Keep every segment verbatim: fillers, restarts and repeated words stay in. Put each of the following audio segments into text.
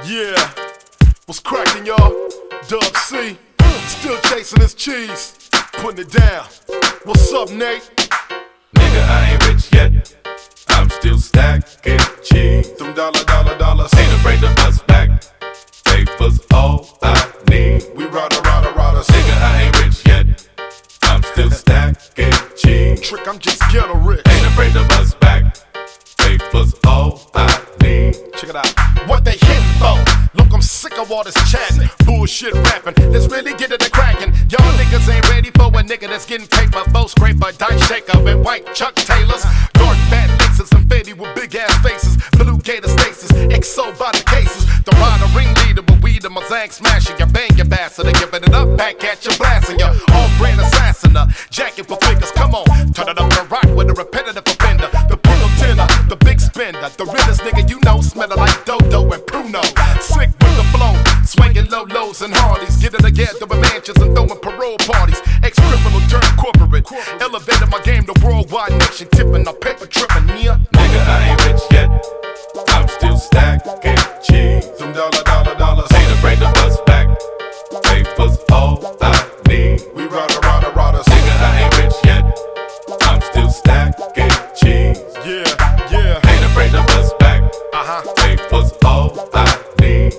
Yeah, what's cracking, y'all? Dub C, still chasing his cheese, putting it down. What's up, Nate? Nigga, I ain't rich yet. I'm still stacking cheese. Them dollar, dollar, dollars. Ain't afraid to bust back. Paper's all I need. We ride a ride a ride a Nigga, I ain't rich yet. I'm still stacking cheese. Trick, I'm just ghetto rich. Ain't afraid to bust back. Paper's all I need. Check it out. What they hitting for? Look, I'm sick of all this chatting, bullshit rapping. Let's really get it to cracking. Y'all niggas ain't ready for a nigga that's getting paper. Bow scraper, dice shaker, and white Chuck Taylors. Dark fat laces and faded with big ass faces. Blue gator stasis, X O by the cases. The rider ringleader with weed and my zang smashing. You bang your bastard and giving it up back at you blasting ya. All brand assassin, uh, jacket for figures. Come on, turn it up and rock with a repetitive offender. The pull tenor, the big spender, the realest nigga you know, smelling like Dodo and Pruno. Sick with the flow, swinging low lows and hardies, getting together with mansions and throwing parole parties. Ex-criminal turned corporate, elevated my game to worldwide nation, tipping a paper tripping, yeah. Nigga, I ain't rich yet. I'm still stacking cheese. Them dollar, dollar, dollars. Ain't afraid to bust back. Paper's all I need. We ride a ride a ride a Nigga, I ain't rich yet. I'm still stacking cheese. Yeah, yeah. Ain't afraid to bust back. Uh-huh. Paper's all I need.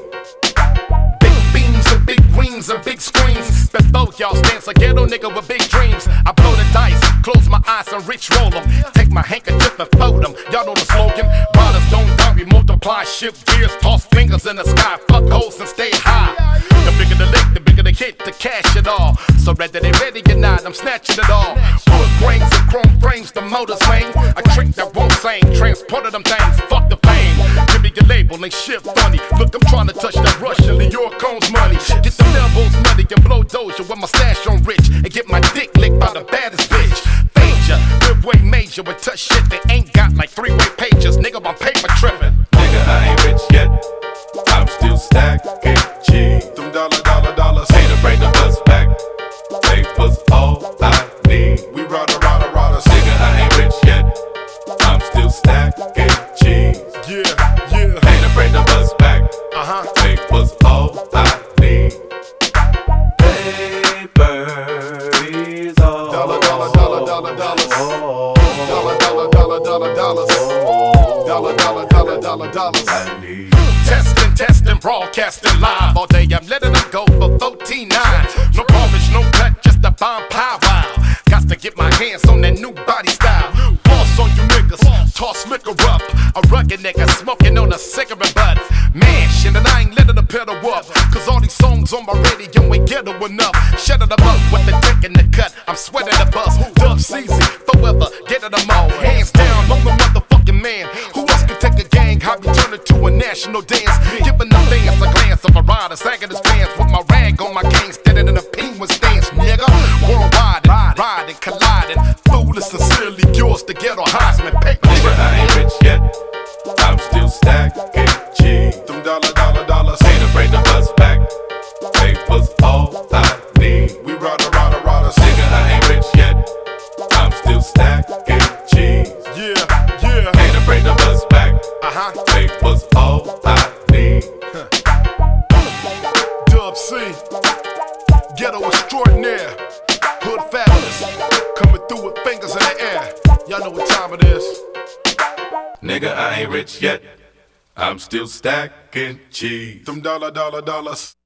Big beams and big rings and big screens. Bet both y'all stands a ghetto nigga with big dreams. I blow the dice, close my eyes and rich roll them. Take my handkerchief and fold them. Y'all know the slogan. Riders don't die, we multiply, shift gears, toss fingers in the sky, fuck hoes and stay high. The bigger the lick, the bigger the hit to cash it all. So ready they ready or not, I'm snatching it all. Wood grains and chrome frames, the motors lame. A trick that won't sing, transported them things, fuck the fame. Give me your label and shit funny. Look, I'm trying to touch that Russian New York Combs money. Get some elbows nutty and blow doja with my stash on rich. And get my dick licked by the baddest bitch. Danger, live way major with touch shit that ain't got like three-way pages. Nigga, my paper tripping. Nigga, I ain't rich yet. I'm still stacking cheese. Them dollar, dollar, dollars. Ain't afraid to bust back. Paper's all I need. We ride a ride a ride a Nigga, I ain't rich yet. I'm still stacking cheese. Yeah, yeah. Ain't afraid to bust back. Uh-huh. Paper's all I need. Paper is all. Dollar, dollar, dollar, dollar, dollars. Dollar, dollar, dollar, dollar, dollars. Dollar, dollar, dollar, dollar, dollars. I need. Testing, testing, broadcasting live all day. I'm letting them go for fourteen nine. No polish, no cut, just a bomb pow wow. Got to get my hands on that new body style. Boss on you niggas, toss liquor up. A rugged nigga smoking on a cigarette butt. Man, shit, and I ain't letting the pedal up. Cause all these songs on my radio ain't ghetto enough. Shut it up with the dick in the cut. I'm sweating the bus. Dub Ceasy, forever, get it them all. Hands down, I'm the motherfucking man. Who else can take a gang, hobby, turn it to a national dance? Giving the fans a glance of a rider, sagging his pants with my rag on my gang, standing in a penguin stance, nigga. Worldwide, riding, colliding, foolish and silly, yours to get on Heisman paper. Nigga, I ain't rich yet. I'm still stacking cheese. Them dollar, dollar, dollars. Ain't afraid to bust back. Paper's all I need. We ride a ride a ride a Nigga, I ain't rich yet. I'm still stacking cheese. Yeah, yeah. Ain't afraid to bust back. Uh-huh. Paper's all I need. Dub C, ghetto extraordinaire, hood fabulous, coming through with fingers in the air. Y'all know what time it is. Nigga, I ain't rich yet. I'm still stacking cheese. Them dollar, dollar, dollars.